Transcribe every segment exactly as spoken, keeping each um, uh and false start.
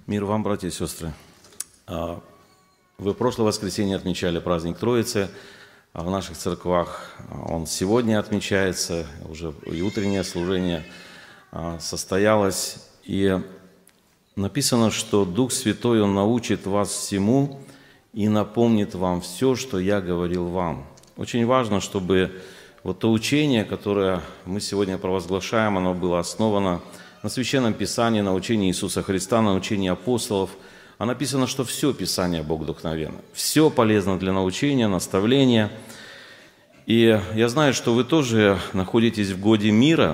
Мир вам, братья и сестры. Вы в прошлое воскресенье отмечали праздник Троицы, а в наших церквах он сегодня отмечается, уже и утреннее служение состоялось. И написано, что Дух Святой, Он научит вас всему и напомнит вам все, что я говорил вам. Очень важно, чтобы вот то учение, которое мы сегодня провозглашаем, оно было основано на Священном Писании, на учении Иисуса Христа, на учении апостолов. А написано, что все Писание Богодухновенно, все полезно для научения, наставления. И я знаю, что вы тоже находитесь в годе мира,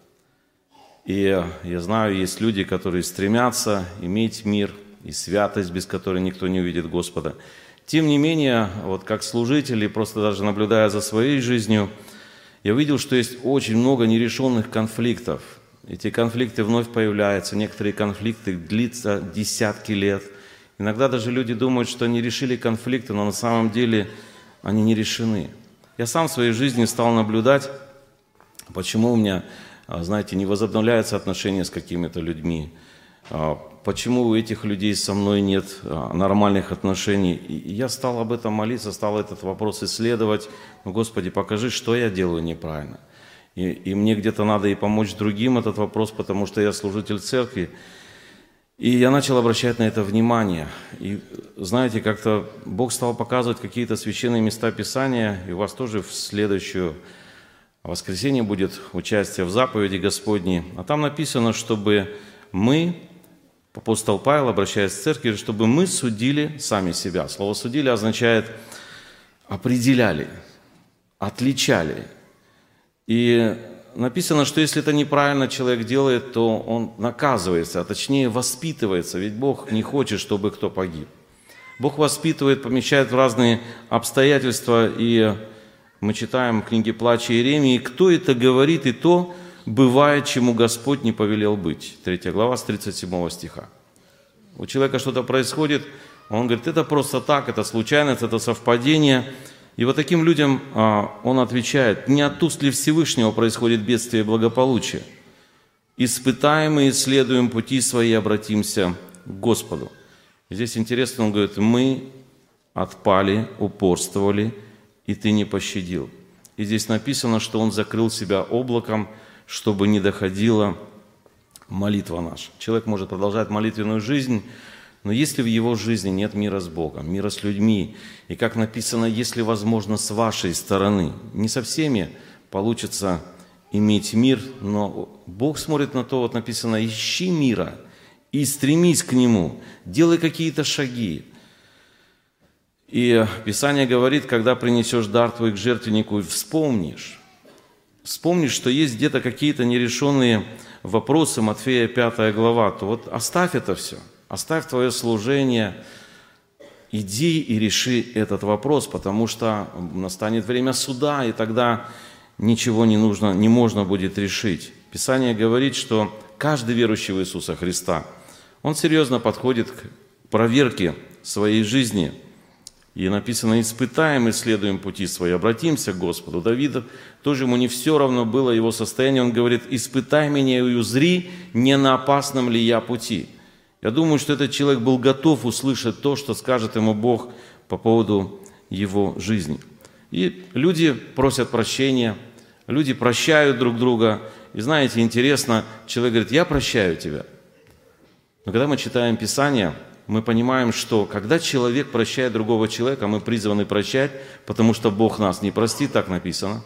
и я знаю, есть люди, которые стремятся иметь мир и святость, без которой никто не увидит Господа. Тем не менее, вот как служители, просто даже наблюдая за своей жизнью, я увидел, что есть очень много нерешенных конфликтов. Эти конфликты вновь появляются, некоторые конфликты длятся десятки лет. Иногда даже люди думают, что они решили конфликты, но на самом деле они не решены. Я сам в своей жизни стал наблюдать, почему у меня, знаете, не возобновляются отношения с какими-то людьми, почему у этих людей со мной нет нормальных отношений. И я стал об этом молиться, стал этот вопрос исследовать. Ну, Господи, покажи, что я делаю неправильно. И, и мне где-то надо и помочь другим этот вопрос, потому что я служитель церкви. И я начал обращать на это внимание. И знаете, как-то Бог стал показывать какие-то священные места Писания, и у вас тоже в следующее воскресенье будет участие в заповеди Господней. А там написано, чтобы мы, апостол Павел, обращаясь к церкви, чтобы мы судили сами себя. Слово «судили» означает определяли, отличали. И написано, что если это неправильно человек делает, то он наказывается, а точнее воспитывается. Ведь Бог не хочет, чтобы кто погиб. Бог воспитывает, помещает в разные обстоятельства. И мы читаем в книге «Плача Иеремии», «Кто это говорит, и то бывает, чему Господь не повелел быть». третья глава с тридцать седьмого стиха. У человека что-то происходит, он говорит, это просто так, это случайность, это совпадение. И вот таким людям он отвечает, не от уст ли Всевышнего происходит бедствие и благополучие. Испытаем и исследуем пути свои, обратимся к Господу. И здесь интересно, он говорит, мы отпали, упорствовали, и ты не пощадил. И здесь написано, что он закрыл себя облаком, чтобы не доходила молитва наша. Человек может продолжать молитвенную жизнь, но если в его жизни нет мира с Богом, мира с людьми, и как написано, если возможно с вашей стороны, не со всеми получится иметь мир, но Бог смотрит на то, вот написано, ищи мира и стремись к нему, делай какие-то шаги. И Писание говорит, когда принесешь дар твой к жертвеннику, вспомнишь, вспомнишь, что есть где-то какие-то нерешенные вопросы, Матфея пятая глава, то вот оставь это все. Оставь твое служение, иди и реши этот вопрос, потому что настанет время суда, и тогда ничего не нужно, не можно будет решить. Писание говорит, что каждый верующий в Иисуса Христа, он серьезно подходит к проверке своей жизни. И написано, испытаем, исследуем пути свои, обратимся к Господу. Давид, тоже ему не все равно было его состояние, он говорит, испытай меня и узри, не на опасном ли я пути. Я думаю, что этот человек был готов услышать то, что скажет ему Бог по поводу его жизни. И люди просят прощения, люди прощают друг друга. И знаете, интересно, человек говорит, я прощаю тебя. Но когда мы читаем Писание, мы понимаем, что когда человек прощает другого человека, мы призваны прощать, потому что Бог нас не простит, так написано.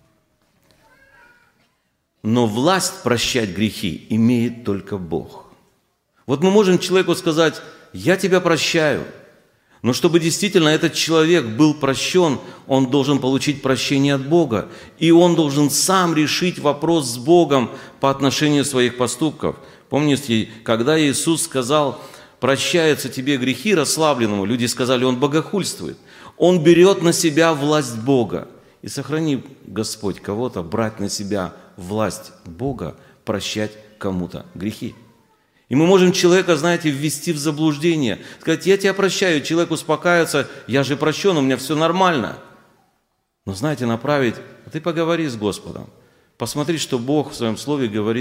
Но власть прощать грехи имеет только Бог. Вот мы можем человеку сказать, я тебя прощаю, но чтобы действительно этот человек был прощен, он должен получить прощение от Бога, и он должен сам решить вопрос с Богом по отношению своих поступков. Помните, когда Иисус сказал, прощаются тебе грехи расслабленному, люди сказали, он богохульствует. Он берет на себя власть Бога. И сохрани, Господь, кого-то брать на себя власть Бога, прощать кому-то грехи. И мы можем человека, знаете, ввести в заблуждение. Сказать, я тебя прощаю, человек успокаивается, я же прощен, у меня все нормально. Но, знаете, направить, а ты поговори с Господом. Посмотри, что Бог в своем слове говорит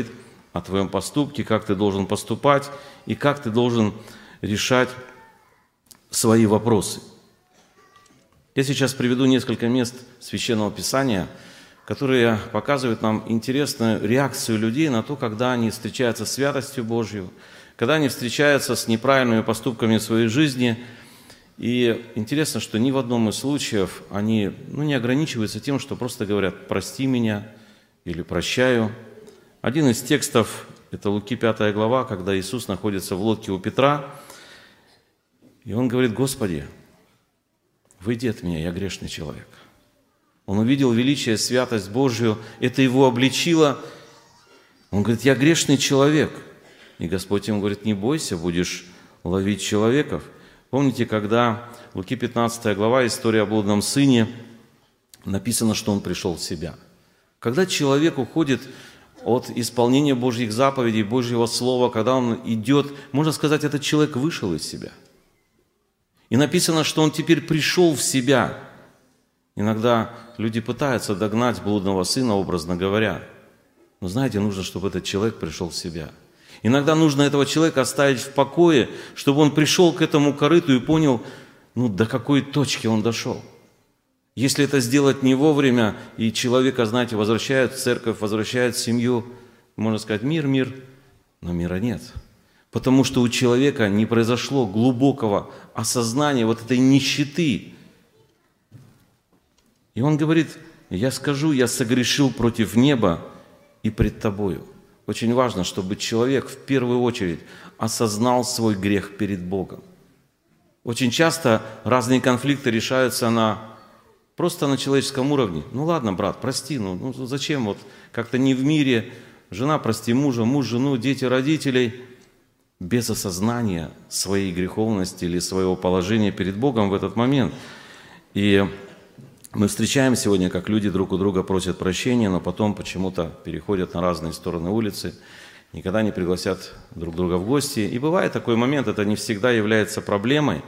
о твоем поступке, как ты должен поступать и как ты должен решать свои вопросы. Я сейчас приведу несколько мест Священного Писания, которые показывают нам интересную реакцию людей на то, когда они встречаются с святостью Божью, когда они встречаются с неправильными поступками в своей жизни. И интересно, что ни в одном из случаев они ну, не ограничиваются тем, что просто говорят «прости меня» или «прощаю». Один из текстов – это Луки пятая глава, когда Иисус находится в лодке у Петра, и Он говорит: «Господи, выйди от меня, я грешный человек». Он увидел величие, святость Божью, это его обличило. Он говорит: «Я грешный человек». И Господь ему говорит: «Не бойся, будешь ловить человеков». Помните, когда в Луки пятнадцатая глава, история о блудном сыне, написано, что он пришел в себя. Когда человек уходит от исполнения Божьих заповедей, Божьего Слова, когда он идет, можно сказать, этот человек вышел из себя. И написано, что он теперь пришел в себя. Иногда люди пытаются догнать блудного сына, образно говоря. Но знаете, нужно, чтобы этот человек пришел в себя. Иногда нужно этого человека оставить в покое, чтобы он пришел к этому корыту и понял, ну, до какой точки он дошел. Если это сделать не вовремя, и человека, знаете, возвращают в церковь, возвращают в семью, можно сказать: мир, мир, но мира нет. Потому что у человека не произошло глубокого осознания вот этой нищеты. И он говорит: «Я скажу, я согрешил против неба и пред тобою». Очень важно, чтобы человек в первую очередь осознал свой грех перед Богом. Очень часто разные конфликты решаются на, просто на человеческом уровне. Ну ладно, брат, прости, ну, ну зачем вот как-то не в мире, жена прости мужа, муж жену, дети родителей, без осознания своей греховности или своего положения перед Богом в этот момент. И мы встречаем сегодня, как люди друг у друга просят прощения, но потом почему-то переходят на разные стороны улицы, никогда не пригласят друг друга в гости. И бывает такой момент, это не всегда является проблемой,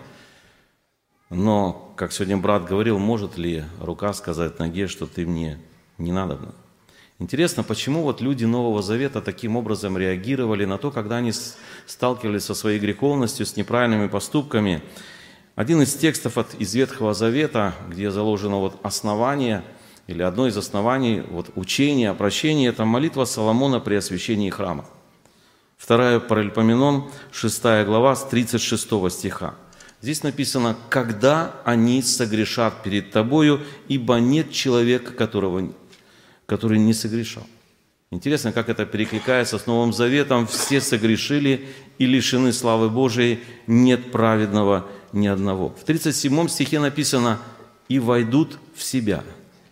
но, как сегодня брат говорил, может ли рука сказать ноге, что ты мне не надобна? Интересно, почему вот люди Нового Завета таким образом реагировали на то, когда они сталкивались со своей греховностью, с неправильными поступками. Один из текстов от, из Ветхого Завета, где заложено вот основание, или одно из оснований вот, учения о прощении, это молитва Соломона при освящении храма. Вторая Паралипоменон, шестая глава, с тридцать шестого стиха. Здесь написано: «Когда они согрешат перед тобою, ибо нет человека, которого, который не согрешал». Интересно, как это перекликается с Новым Заветом. Все согрешили и лишены славы Божией, нет праведного ни одного. В тридцать седьмом стихе написано: «И войдут в себя».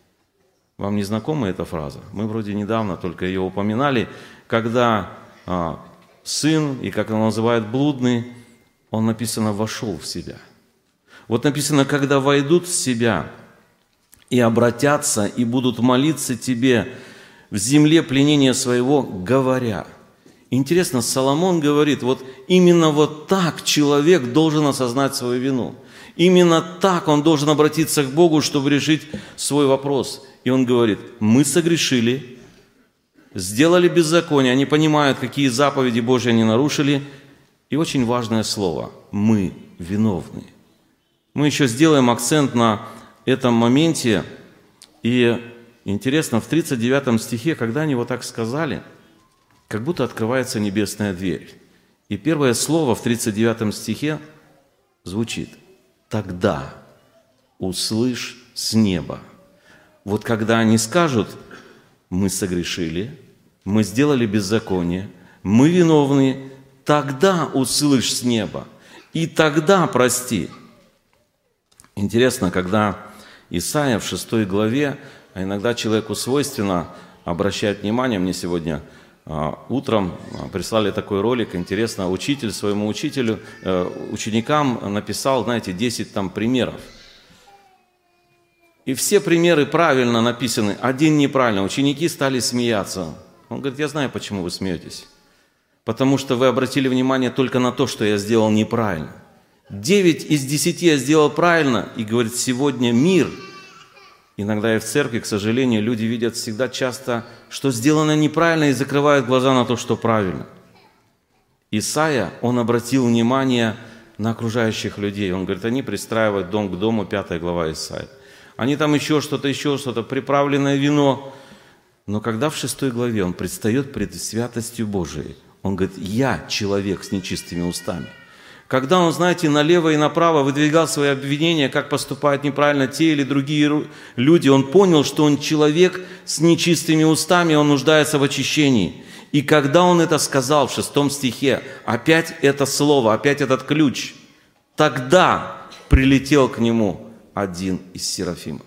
Вам не знакома эта фраза? Мы вроде недавно только ее упоминали, когда а, сын, и как он называет блудный, он написано «вошел в себя». Вот написано: «Когда войдут в себя и обратятся, и будут молиться тебе в земле пленения своего, говоря». Интересно, Соломон говорит, вот именно вот так человек должен осознать свою вину. Именно так он должен обратиться к Богу, чтобы решить свой вопрос. И он говорит: мы согрешили, сделали беззаконие, они понимают, какие заповеди Божьи они нарушили. И очень важное слово – мы виновны. Мы еще сделаем акцент на этом моменте. И интересно, в тридцать девятом стихе, когда они вот так сказали, как будто открывается небесная дверь. И первое слово в тридцать девятом стихе звучит: «Тогда услышь с неба». Вот когда они скажут: мы согрешили, мы сделали беззаконие, мы виновны, тогда услышь с неба, и тогда прости. Интересно, когда Исаия в шестой главе, а иногда человеку свойственно обращать внимание, мне сегодня утром прислали такой ролик, интересно, учитель своему учителю, ученикам написал, знаете, десять там примеров. И все примеры правильно написаны, один неправильно. Ученики стали смеяться. Он говорит: я знаю, почему вы смеетесь. Потому что вы обратили внимание только на то, что я сделал неправильно. Девять из десяти я сделал правильно. И говорит, сегодня мир иногда и в церкви, к сожалению, люди видят всегда часто, что сделано неправильно, и закрывают глаза на то, что правильно. Исаия, он обратил внимание на окружающих людей. Он говорит, они пристраивают дом к дому, пятая глава Исаии. Они там еще что-то, еще что-то, приправленное вино. Но когда в шестой главе он предстает пред святостью Божией, он говорит, я человек с нечистыми устами. Когда он, знаете, налево и направо выдвигал свои обвинения, как поступают неправильно те или другие люди, он понял, что он человек с нечистыми устами, он нуждается в очищении. И когда он это сказал в шестом стихе, опять это слово, опять этот ключ, тогда прилетел к нему один из серафимов.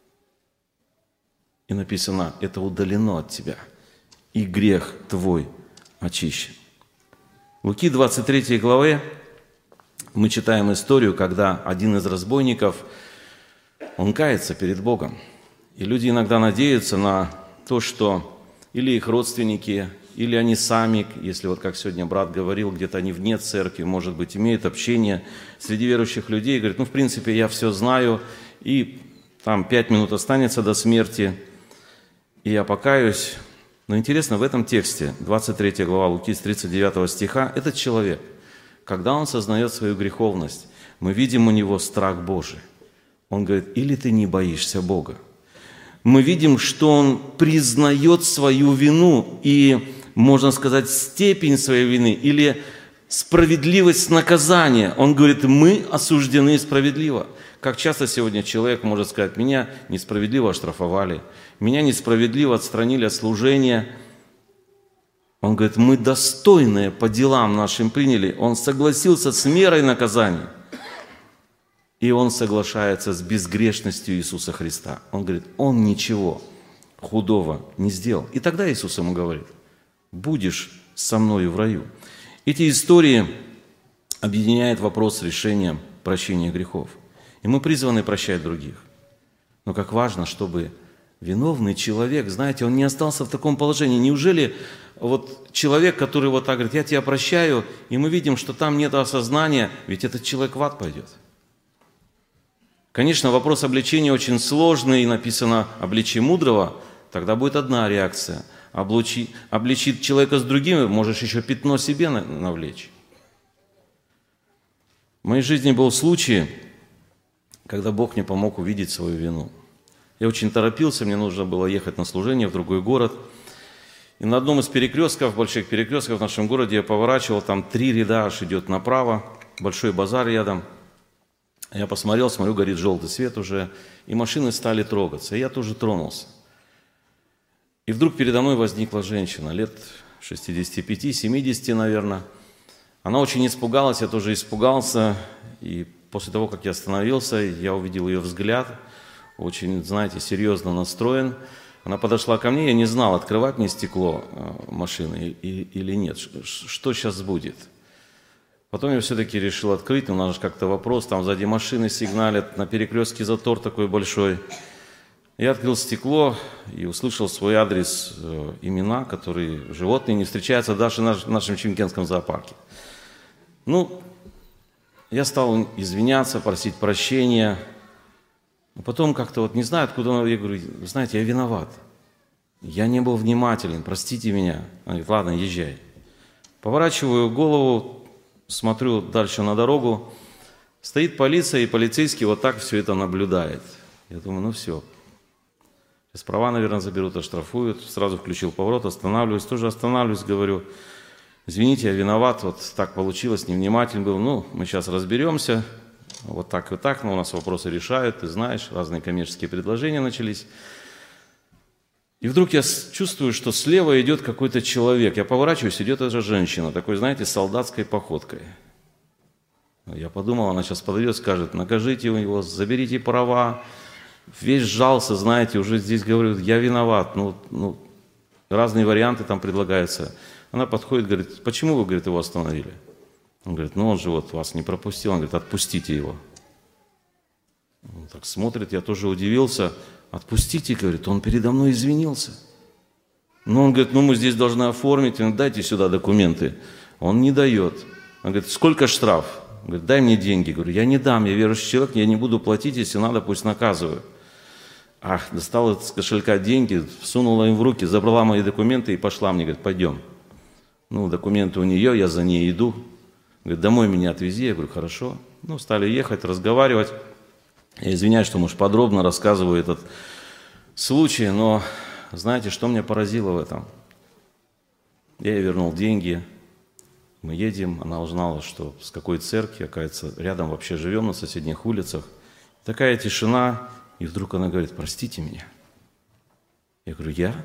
И написано, это удалено от тебя, и грех твой очищен. В Луки двадцать третьей главе мы читаем историю, когда один из разбойников, он кается перед Богом. И люди иногда надеются на то, что или их родственники, или они сами, если вот как сегодня брат говорил, где-то они вне церкви, может быть, имеют общение среди верующих людей, говорят, ну, в принципе, я все знаю, и там пять минут останется до смерти, и я покаюсь. Но интересно, в этом тексте, двадцать третья глава Луки с тридцать девятого стиха, этот человек, когда он сознает свою греховность, мы видим у него страх Божий. Он говорит, или ты не боишься Бога. Мы видим, что он признает свою вину и, можно сказать, степень своей вины или справедливость наказания. Он говорит, мы осуждены справедливо. Как часто сегодня человек может сказать, меня несправедливо оштрафовали, меня несправедливо отстранили от служения. Он говорит, мы достойные по делам нашим приняли. Он согласился с мерой наказания. И он соглашается с безгрешностью Иисуса Христа. Он говорит, он ничего худого не сделал. И тогда Иисус ему говорит, будешь со мною в раю. Эти истории объединяют вопрос с решением прощения грехов. И мы призваны прощать других. Но как важно, чтобы виновный человек, знаете, он не остался в таком положении. Неужели вот человек, который вот так говорит, я тебя прощаю, и мы видим, что там нет осознания, ведь этот человек в ад пойдет. Конечно, вопрос обличения очень сложный, и написано «обличи мудрого», тогда будет одна реакция. Обличи, обличит человека с другим, можешь еще пятно себе навлечь. В моей жизни был случай, когда Бог мне помог увидеть свою вину. Я очень торопился, мне нужно было ехать на служение в другой город. И на одном из перекрестков, больших перекрестков в нашем городе я поворачивал, там три ряда аж идет направо, большой базар рядом. Я посмотрел, смотрю, горит желтый свет уже, и машины стали трогаться, и я тоже тронулся. И вдруг передо мной возникла женщина, лет шестидесяти пяти, семидесяти, наверное. Она очень испугалась, я тоже испугался, и после того, как я остановился, я увидел ее взгляд, очень, знаете, серьезно настроен. Она подошла ко мне, я не знал, открывать мне стекло машины или нет, что сейчас будет. Потом я все-таки решил открыть, но надо же как-то вопрос, там сзади машины сигналят, на перекрестке затор такой большой. Я открыл стекло и услышал свой адрес, э, имена, которые животные не встречаются даже в нашем Чемкенском зоопарке. Ну, я стал извиняться, просить прощения. Но потом как-то вот не знаю, откуда она, я говорю, знаете, я виноват. Я не был внимателен, простите меня. Она говорит, ладно, езжай. Поворачиваю голову, смотрю дальше на дорогу, стоит полиция, и полицейский вот так все это наблюдает. Я думаю, ну все. Сейчас права, наверное, заберут, оштрафуют. Сразу включил поворот, останавливаюсь, тоже останавливаюсь, говорю, извините, я виноват, вот так получилось, невнимателен был. Ну, мы сейчас разберемся, вот так и так, но у нас вопросы решают, ты знаешь, разные коммерческие предложения начались. И вдруг я чувствую, что слева идет какой-то человек. Я поворачиваюсь, идет эта женщина, такой, знаете, солдатской походкой. Я подумал, она сейчас подойдет, скажет, накажите его, заберите права. Весь сжался, знаете, уже здесь говорю, я виноват. Ну, ну, разные варианты там предлагаются. Она подходит, говорит, почему вы, говорит, его остановили? Он говорит, ну он же вот вас не пропустил. Он говорит, отпустите его. Он так смотрит, я тоже удивился. Отпустите, говорит, он передо мной извинился. Но он говорит, ну мы здесь должны оформить, он, дайте сюда документы. Он не дает. Он говорит, сколько штраф? Он говорит, дай мне деньги. Говорю, я не дам, я верующий человек, я не буду платить, если надо, пусть наказываю. Ах, достала из кошелька деньги, всунула им в руки, забрала мои документы и пошла мне, говорит, пойдем. Ну, документы у нее, я за ней иду. Говорит, домой меня отвези. Я говорю, хорошо. Ну, стали ехать, разговаривать. Я извиняюсь, что, может, подробно рассказываю этот случай, но знаете, что меня поразило в этом? Я ей вернул деньги, мы едем, она узнала, что с какой церкви, оказывается, рядом вообще живем на соседних улицах. Такая тишина, и вдруг она говорит, простите меня. Я говорю, я?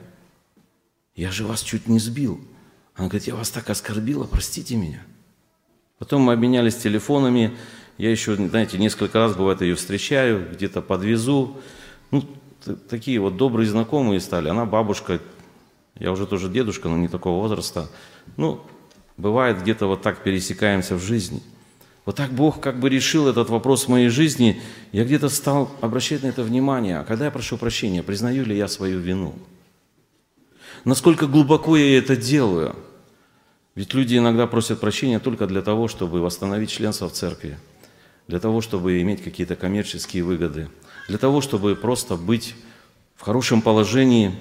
Я же вас чуть не сбил. Она говорит, я вас так оскорбила, простите меня. Потом мы обменялись телефонами, я еще, знаете, несколько раз, бывает, ее встречаю, где-то подвезу. Ну, такие вот добрые знакомые стали. Она бабушка, я уже тоже дедушка, но не такого возраста. Ну, бывает, где-то вот так пересекаемся в жизни. Вот так Бог как бы решил этот вопрос в моей жизни. Я где-то стал обращать на это внимание. А когда я прошу прощения, признаю ли я свою вину? Насколько глубоко я это делаю? Ведь люди иногда просят прощения только для того, чтобы восстановить членство в церкви, для того, чтобы иметь какие-то коммерческие выгоды, для того, чтобы просто быть в хорошем положении.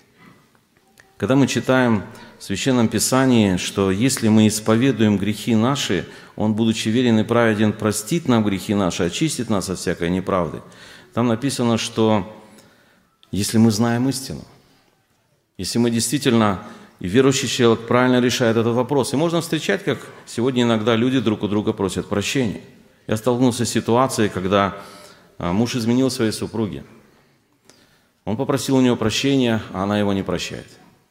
Когда мы читаем в Священном Писании, что если мы исповедуем грехи наши, Он, будучи верен и праведен, простит нам грехи наши, очистит нас от всякой неправды. Там написано, что если мы знаем истину, если мы действительно, и верующий человек правильно решает этот вопрос, и можно встречать, как сегодня иногда люди друг у друга просят прощения. Я столкнулся с ситуацией, когда муж изменил своей супруге. Он попросил у нее прощения, а она его не прощает.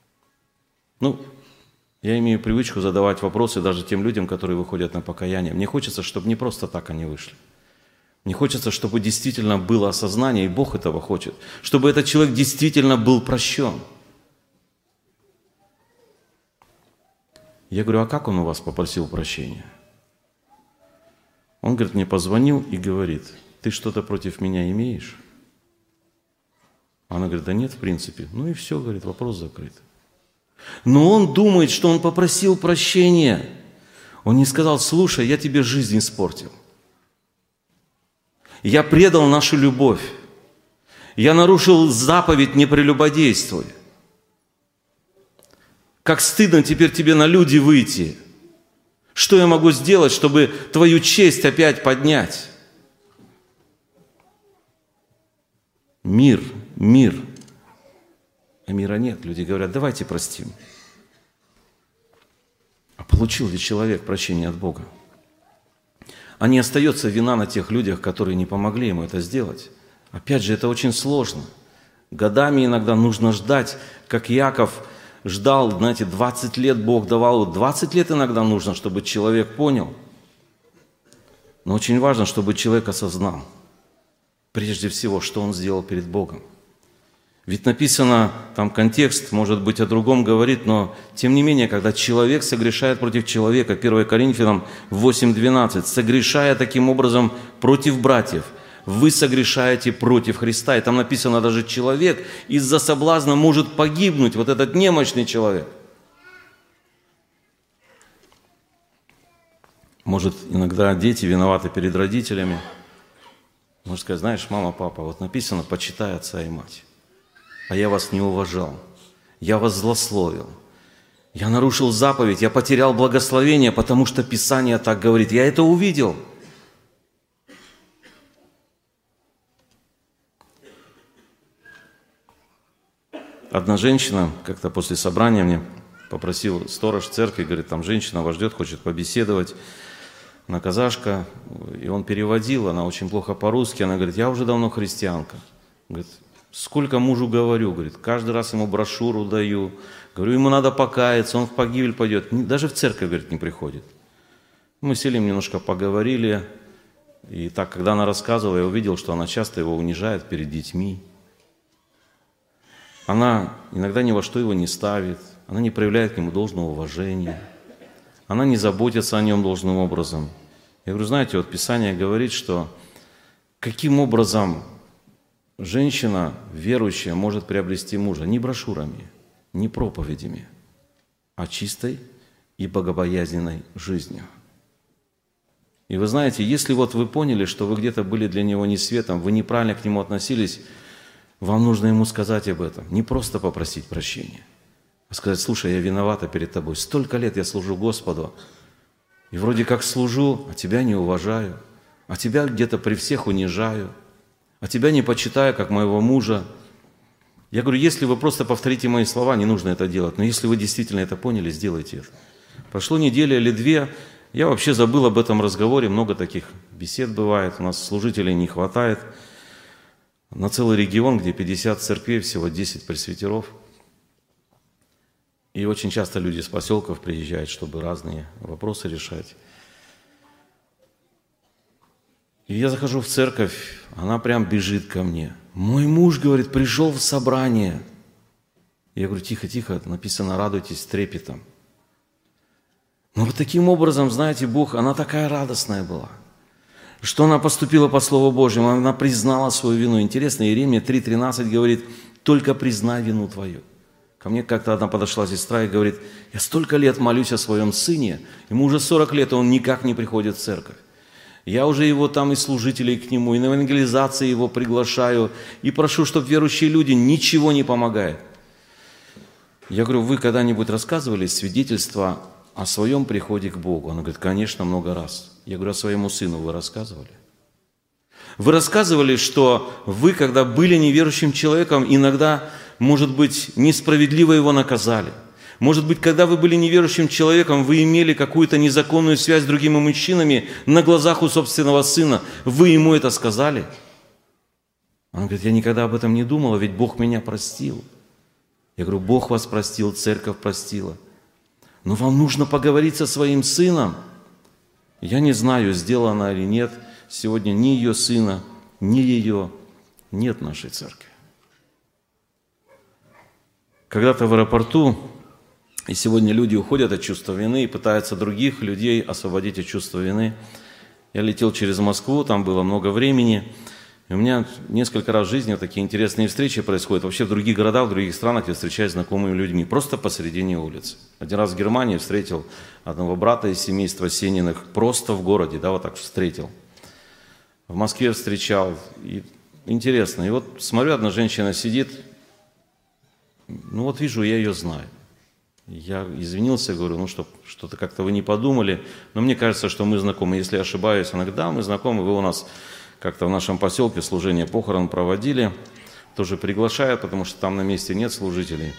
Ну, я имею привычку задавать вопросы даже тем людям, которые выходят на покаяние. Мне хочется, чтобы не просто так они вышли. Мне хочется, чтобы действительно было осознание, и Бог этого хочет, чтобы этот человек действительно был прощен. Я говорю, а как он у вас попросил прощения? Он, говорит, мне позвонил и говорит, ты что-то против меня имеешь? Она говорит, да нет, в принципе. Ну и все, говорит, вопрос закрыт. Но он думает, что он попросил прощения. Он не сказал, слушай, я тебе жизнь испортил. Я предал нашу любовь. Я нарушил заповедь «не прелюбодействуй». Как стыдно теперь тебе на люди выйти. Что я могу сделать, чтобы твою честь опять поднять? Мир, мир. А мира нет. Люди говорят, давайте простим. А получил ли человек прощение от Бога? А не остается вина на тех людях, которые не помогли ему это сделать. Опять же, это очень сложно. Годами иногда нужно ждать, как Иаков ждал, знаете, двадцать лет Бог давал. двадцать лет иногда нужно, чтобы человек понял. Но очень важно, чтобы человек осознал, прежде всего, что он сделал перед Богом. Ведь написано, там контекст, может быть, о другом говорит, но тем не менее, когда человек согрешает против человека, первое Коринфянам восемь двенадцать, согрешая таким образом против братьев, вы согрешаете против Христа. И там написано, даже человек из-за соблазна может погибнуть, вот этот немощный человек. Может, иногда дети виноваты перед родителями. Можно сказать, знаешь, мама, папа, вот написано, почитай отца и мать. А я вас не уважал, я вас злословил, я нарушил заповедь, я потерял благословение, потому что Писание так говорит. Я это увидел. Одна женщина как-то после собрания мне попросил сторож церкви, говорит, там женщина вас ждет, хочет побеседовать. Она казашка, и он переводил, она очень плохо по-русски, она говорит, я уже давно христианка. Говорит, сколько мужу говорю, говорит, каждый раз ему брошюру даю, говорю, ему надо покаяться, он в погибель пойдет, даже в церковь, говорит, не приходит. Мы сели, немножко поговорили, и так, когда она рассказывала, я увидел, что она часто его унижает перед детьми. Она иногда ни во что его не ставит, она не проявляет к нему должного уважения, она не заботится о нем должным образом. Я говорю, знаете, вот Писание говорит, что каким образом женщина верующая может приобрести мужа? Не брошюрами, не проповедями, а чистой и богобоязненной жизнью. И вы знаете, если вот вы поняли, что вы где-то были для него не светом, вы неправильно к нему относились, вам нужно ему сказать об этом. Не просто попросить прощения, а сказать: слушай, я виновата перед тобой. Столько лет я служу Господу, и вроде как служу, а тебя не уважаю, а тебя где-то при всех унижаю, а тебя не почитаю, как моего мужа. Я говорю, если вы просто повторите мои слова, не нужно это делать. Но если вы действительно это поняли, сделайте это. Прошло неделя или две, я вообще забыл об этом разговоре. Много таких бесед бывает. У нас служителей не хватает. На целый регион, где пятьдесят церквей, всего десять пресвитеров. И очень часто люди с поселков приезжают, чтобы разные вопросы решать. И я захожу в церковь, она прям бежит ко мне. Мой муж, говорит, пришел в собрание. Я говорю, тихо, тихо, написано, радуйтесь с трепетом. Но вот таким образом, знаете, Бог, она такая радостная была, что она поступила по Слову Божьему, она признала свою вину. Интересно, Иеремия три тринадцать говорит, только признай вину твою. Ко мне как-то одна подошла сестра и говорит, я столько лет молюсь о своем сыне, ему уже сорок лет, и он никак не приходит в церковь. Я уже его там и служителей к нему, и на евангелизации его приглашаю, и прошу, чтобы верующие люди, ничего не помогает. Я говорю, вы когда-нибудь рассказывали свидетельства о своем приходе к Богу? Она говорит, конечно, много раз. Я говорю, а своему сыну вы рассказывали? Вы рассказывали, что вы, когда были неверующим человеком, иногда, может быть, несправедливо его наказали. Может быть, когда вы были неверующим человеком, вы имели какую-то незаконную связь с другими мужчинами на глазах у собственного сына. Вы ему это сказали? Она говорит, я никогда об этом не думала, ведь Бог меня простил. Я говорю, Бог вас простил, церковь простила. Но вам нужно поговорить со своим сыном. Я не знаю, сделано или нет. Сегодня ни ее сына, ни ее нет в нашей церкви. Когда-то в аэропорту, и сегодня люди уходят от чувства вины и пытаются других людей освободить от чувства вины. Я летел через Москву, там было много времени. И у меня несколько раз в жизни вот такие интересные встречи происходят. Вообще в других городах, в других странах я встречаюсь с знакомыми людьми. Просто посередине улицы. Один раз в Германии встретил одного брата из семейства Сениных. Просто в городе, да, вот так встретил. В Москве встречал. И интересно. И вот смотрю, одна женщина сидит. Ну вот вижу, я ее знаю. Я извинился, говорю, ну что, что-то как-то вы не подумали, но мне кажется, что мы знакомы. Если я ошибаюсь, она говорит, да, мы знакомы, вы у нас как-то в нашем поселке служение похорон проводили, тоже приглашают, потому что там на месте нет служителей.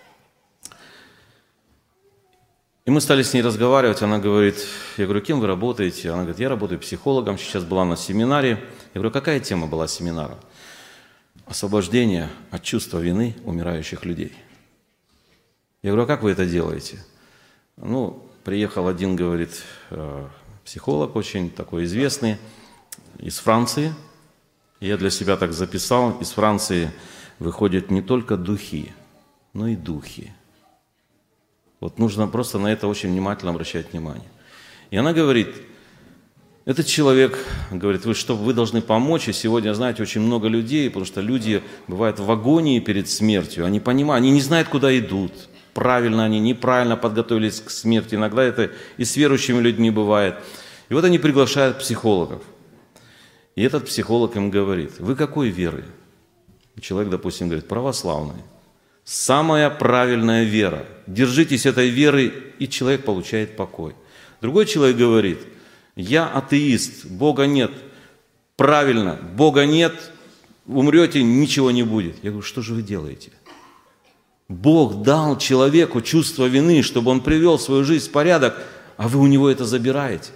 И мы стали с ней разговаривать, она говорит, я говорю, кем вы работаете? Она говорит, я работаю психологом, сейчас была на семинаре. Я говорю, какая тема была семинара? Освобождение от чувства вины умирающих людей. Я говорю, а как вы это делаете? Ну, приехал один, говорит, психолог очень такой известный, из Франции. Я для себя так записал, из Франции выходят не только духи, но и духи. Вот нужно просто на это очень внимательно обращать внимание. И она говорит, этот человек, говорит, вы что, вы должны помочь, и сегодня, знаете, очень много людей, потому что люди бывают в агонии перед смертью, они понимают, они не знают, куда идут. Правильно они, неправильно подготовились к смерти. Иногда это и с верующими людьми бывает. И вот они приглашают психологов. И этот психолог им говорит, вы какой веры? И человек, допустим, говорит, православный. Самая правильная вера. Держитесь этой веры, и человек получает покой. Другой человек говорит, я атеист, Бога нет. Правильно, Бога нет, умрете, ничего не будет. Я говорю, что же вы делаете? Бог дал человеку чувство вины, чтобы он привел свою жизнь в порядок, а вы у него это забираете.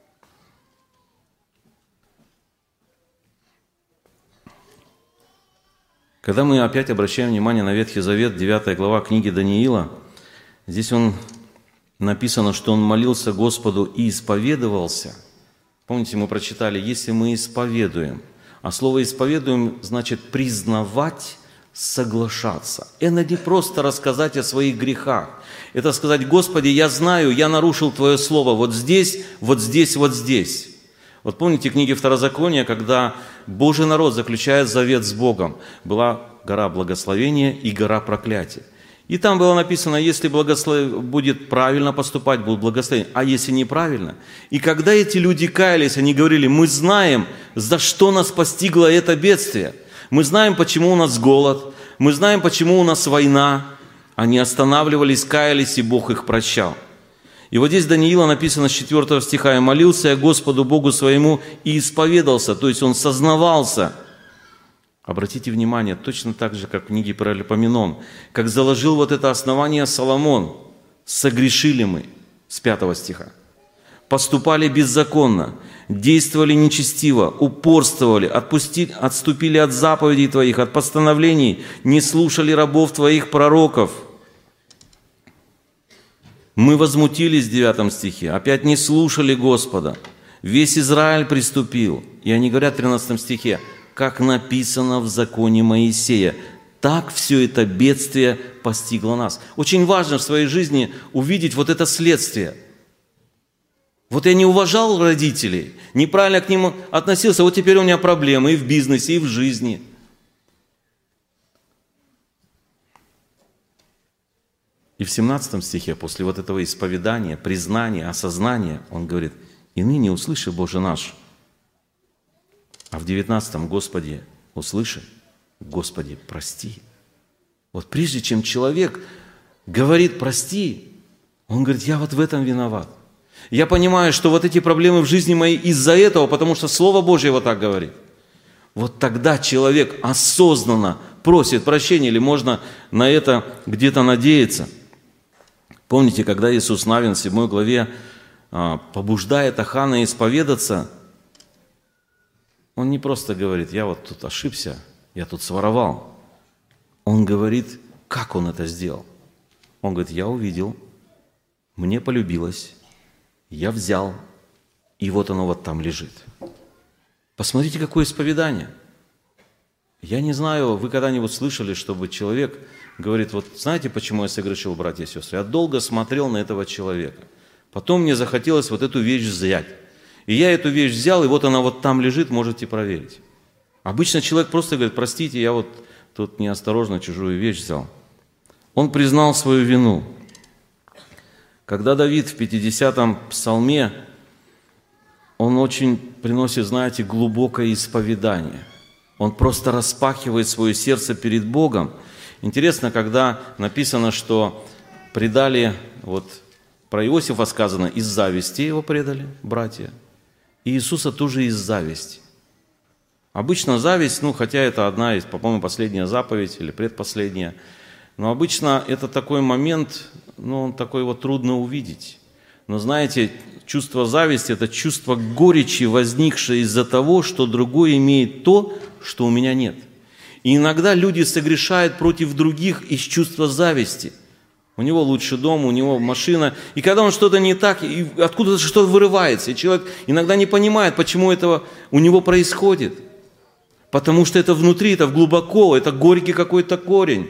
Когда мы опять обращаем внимание на Ветхий Завет, девятая глава книги Даниила, здесь он написано, что он молился Господу и исповедовался. Помните, мы прочитали, если мы исповедуем, а слово «исповедуем» значит признавать, соглашаться. Это не просто рассказать о своих грехах. Это сказать, Господи, я знаю, я нарушил Твое Слово вот здесь, вот здесь, вот здесь. Вот помните книги Второзакония, когда Божий народ заключает завет с Богом. Была гора благословения и гора проклятия. И там было написано, если благослов... будет правильно поступать, будут благословения, а если неправильно. И когда эти люди каялись, они говорили, мы знаем, за что нас постигло это бедствие. Мы знаем, почему у нас голод, мы знаем, почему у нас война. Они останавливались, каялись, и Бог их прощал. И вот здесь Даниила написано с четвёртого стиха: «И молился я Господу Богу своему и исповедался», то есть он сознавался. Обратите внимание, точно так же, как в книге про Паралипоменон, как заложил вот это основание Соломон: «Согрешили мы», с пятого стиха, «поступали беззаконно, действовали нечестиво, упорствовали, отпустили, отступили от заповедей Твоих, от постановлений, не слушали рабов Твоих пророков». Мы возмутились в девятом стихе, опять не слушали Господа. Весь Израиль приступил. И они говорят в тринадцатом стихе: «Как написано в законе Моисея, так все это бедствие постигло нас». Очень важно в своей жизни увидеть вот это следствие. Вот я не уважал родителей, неправильно к ним относился, вот теперь у меня проблемы и в бизнесе, и в жизни. И в семнадцатом стихе, после вот этого исповедания, признания, осознания, он говорит: «И ныне услыши, Боже наш». А в девятнадцатом: «Господи, услыши, Господи, прости». Вот прежде чем человек говорит «прости», он говорит: «Я вот в этом виноват. Я понимаю, что вот эти проблемы в жизни моей из-за этого, потому что Слово Божье вот так говорит». Вот тогда человек осознанно просит прощения, или можно на это где-то надеяться. Помните, когда Иисус Навин в седьмой главе побуждает Ахана исповедаться, он не просто говорит: «Я вот тут ошибся, я тут своровал». Он говорит, как он это сделал. Он говорит: «Я увидел, мне полюбилось, я взял, и вот оно вот там лежит». Посмотрите, какое исповедание. Я не знаю, вы когда-нибудь слышали, чтобы человек говорит: «Вот знаете, почему я согрешил, братья и сестры? Я долго смотрел на этого человека. Потом мне захотелось вот эту вещь взять. И я эту вещь взял, и вот она вот там лежит, можете проверить». Обычно человек просто говорит: «Простите, я вот тут неосторожно чужую вещь взял». Он признал свою вину. Когда Давид в пятидесятом псалме, он очень приносит, знаете, глубокое исповедание. Он просто распахивает свое сердце перед Богом. Интересно, когда написано, что предали, вот про Иосифа сказано, из зависти его предали братья. И Иисуса тоже из зависти. Обычно зависть, ну, хотя это одна из, по-моему, последняя заповедь или предпоследняя, но обычно это такой момент, ну, он такой вот трудно увидеть. Но знаете, чувство зависти – это чувство горечи, возникшее из-за того, что другой имеет то, что у меня нет. И иногда люди согрешают против других из чувства зависти. У него лучше дом, у него машина. И когда он что-то не так, и откуда-то что-то вырывается, и человек иногда не понимает, почему это у него происходит. Потому что это внутри, это глубоко, это горький какой-то корень.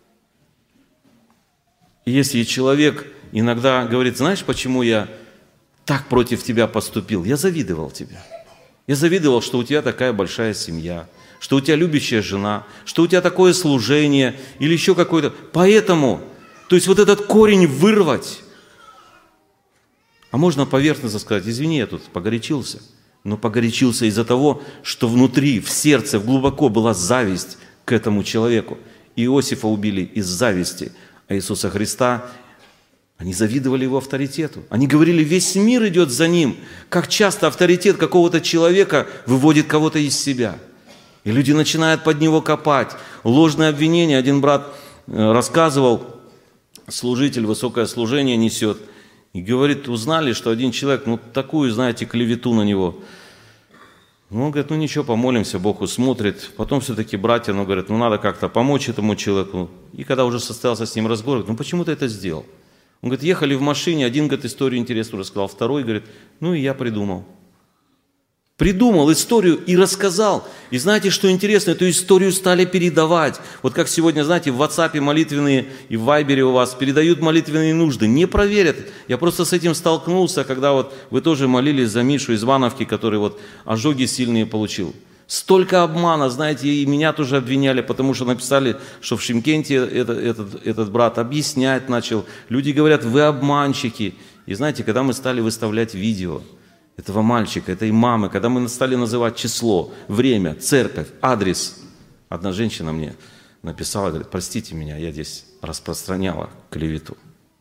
И если человек иногда говорит: «Знаешь, почему я так против тебя поступил? Я завидовал тебе. Я завидовал, что у тебя такая большая семья, что у тебя любящая жена, что у тебя такое служение или еще какое-то». Поэтому, то есть вот этот корень вырвать. А можно поверхностно сказать: «Извини, я тут погорячился». Но погорячился из-за того, что внутри, в сердце, глубоко была зависть к этому человеку. Иосифа убили из зависти, а Иисуса Христа, они завидовали его авторитету. Они говорили: весь мир идет за ним. Как часто авторитет какого-то человека выводит кого-то из себя. И люди начинают под него копать. Ложные обвинения. Один брат рассказывал, служитель высокое служение несет, и говорит: узнали, что один человек, ну такую, знаете, клевету на него. Ну, он говорит: ну ничего, помолимся, Бог усмотрит. Потом все-таки братья, ну, говорят, ну надо как-то помочь этому человеку. И когда уже состоялся с ним разговор, говорит: ну почему ты это сделал? Он говорит: ехали в машине, один, говорит, историю интересную рассказал, второй, говорит, ну и я придумал. Придумал историю и рассказал. И знаете, что интересно? Эту историю стали передавать. Вот как сегодня, знаете, в WhatsApp молитвенные и в Вайбере у вас передают молитвенные нужды. Не проверят. Я просто с этим столкнулся, когда вот вы тоже молились за Мишу из Ивановки, который вот ожоги сильные получил. Столько обмана, знаете, и меня тоже обвиняли, потому что написали, что в Шымкенте этот, этот, этот брат объяснять начал. Люди говорят: вы обманщики. И знаете, когда мы стали выставлять видео этого мальчика, этой мамы, когда мы стали называть число, время, церковь, адрес, Одна женщина мне написала, говорит: простите меня, я здесь распространяла клевету.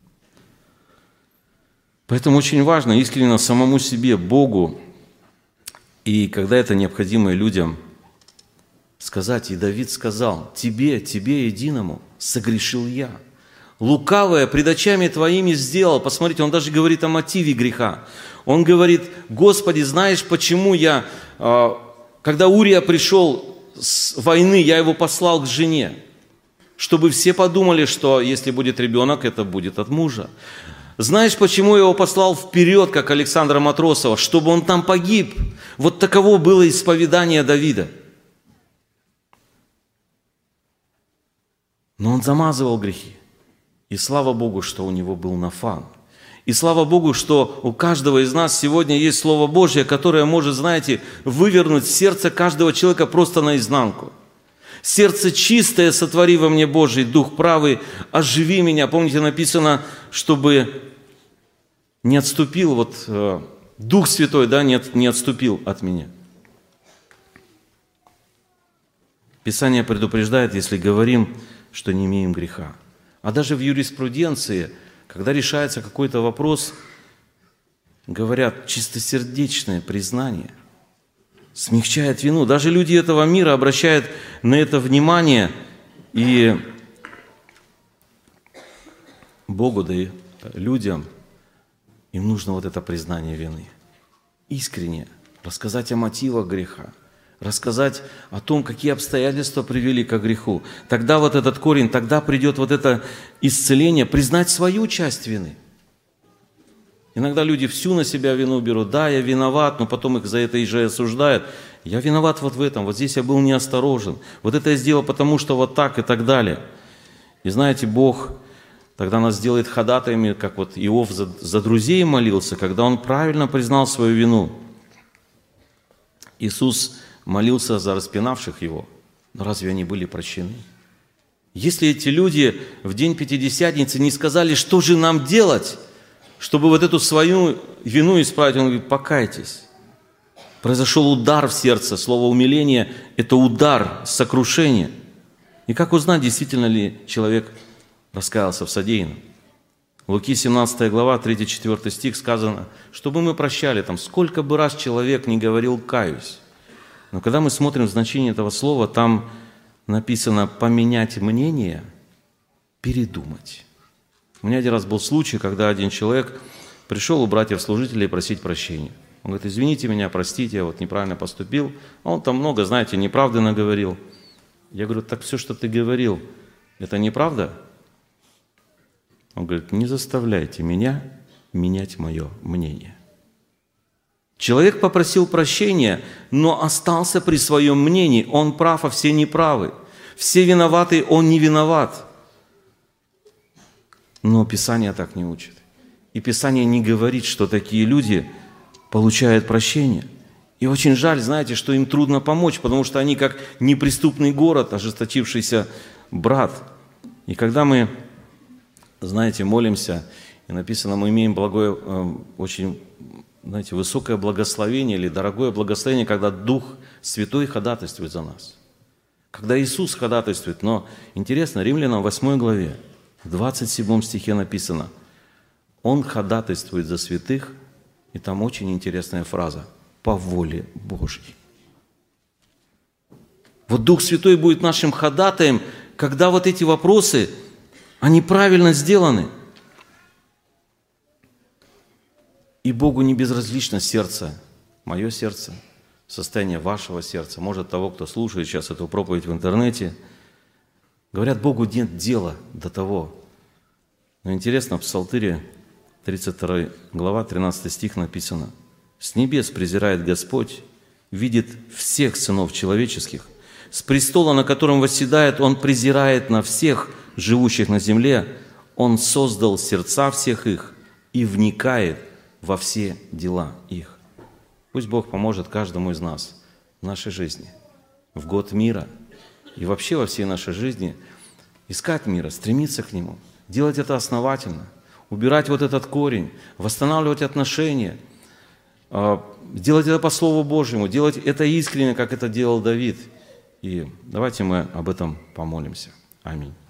Поэтому очень важно искренне самому себе, Богу, и когда это необходимо людям, сказать. И Давид сказал: тебе, тебе единому согрешил я. Лукавое пред очами твоими сделал. Посмотрите, он даже говорит о мотиве греха. Он говорит: Господи, знаешь, почему я, когда Урия пришел с войны, я его послал к жене, чтобы все подумали, что если будет ребенок, это будет от мужа. Знаешь, почему я его послал вперед, как Александра Матросова, чтобы он там погиб? Вот таково было исповедание Давида. Но он замазывал грехи. И слава Богу, что у него был Нафан. И слава Богу, что у каждого из нас сегодня есть Слово Божье, которое может, знаете, вывернуть сердце каждого человека просто наизнанку. Сердце чистое сотвори во мне, Божий, Дух правый, оживи меня. Помните, написано, чтобы не отступил, вот э, Дух Святой, да, не, не отступил от меня. Писание предупреждает, если говорим, что не имеем греха. А даже в юриспруденции, когда решается какой-то вопрос, говорят, чистосердечное признание смягчает вину. Даже люди этого мира обращают на это внимание, и Богу, да и людям, им нужно вот это признание вины. Искренне рассказать о мотивах греха, рассказать о том, какие обстоятельства привели к греху. Тогда вот этот корень, тогда придет вот это исцеление, признать свою часть вины. Иногда люди всю на себя вину берут. Да, я виноват, но потом их за это и же осуждают. Я виноват вот в этом, вот здесь я был неосторожен. Вот это я сделал, потому что вот так и так далее. И знаете, Бог тогда нас сделает ходатаями, как вот Иов за, за друзей молился, когда он правильно признал свою вину. Иисус молился за распинавших его. Но разве они были прощены? Если эти люди в день Пятидесятницы не сказали, что же нам делать, чтобы вот эту свою вину исправить, он говорит: покайтесь. Произошел удар в сердце. Слово умиление – это удар, сокрушение. И как узнать, действительно ли человек раскаялся в содеянном? В Луки семнадцатая глава, третий-четвёртый стих сказано, чтобы мы прощали, там, сколько бы раз человек не говорил «каюсь». Но когда мы смотрим значение этого слова, там написано «поменять мнение, передумать». У меня один раз был случай, когда один человек пришел у братьев-служителей просить прощения. Он говорит: извините меня, простите, я вот неправильно поступил. А он там много, знаете, неправды наговорил. Я говорю: так все, что ты говорил, это неправда? Он говорит: не заставляйте меня менять мое мнение. Человек попросил прощения, но остался при своем мнении. Он прав, а все неправы. Все виноваты, он не виноват. Но Писание так не учит. И Писание не говорит, что такие люди получают прощение. И очень жаль, знаете, что им трудно помочь, потому что они как неприступный город, ожесточившийся брат. И когда мы, знаете, молимся, и написано, мы имеем благое, очень, знаете, высокое благословение или дорогое благословение, когда Дух Святой ходатайствует за нас. Когда Иисус ходатайствует. Но интересно, Римлянам восьмой главе, в двадцать седьмом стихе написано: Он ходатайствует за святых, и там очень интересная фраза: по воле Божьей. Вот Дух Святой будет нашим ходатаем, когда вот эти вопросы, они правильно сделаны. И Богу не безразлично сердце, мое сердце, состояние вашего сердца, может, того, кто слушает сейчас эту проповедь в интернете. Говорят, Богу нет дела до того. Но интересно, в Псалтыре тридцать вторая глава, тринадцатый стих написано: «С небес презирает Господь, видит всех сынов человеческих. С престола, на котором восседает, Он презирает на всех, живущих на земле. Он создал сердца всех их и вникает во все дела их». Пусть Бог поможет каждому из нас в нашей жизни, в год мира и вообще во всей нашей жизни искать мира, стремиться к нему, делать это основательно, убирать вот этот корень, восстанавливать отношения, делать это по Слову Божьему, делать это искренне, как это делал Давид. И давайте мы об этом помолимся. Аминь.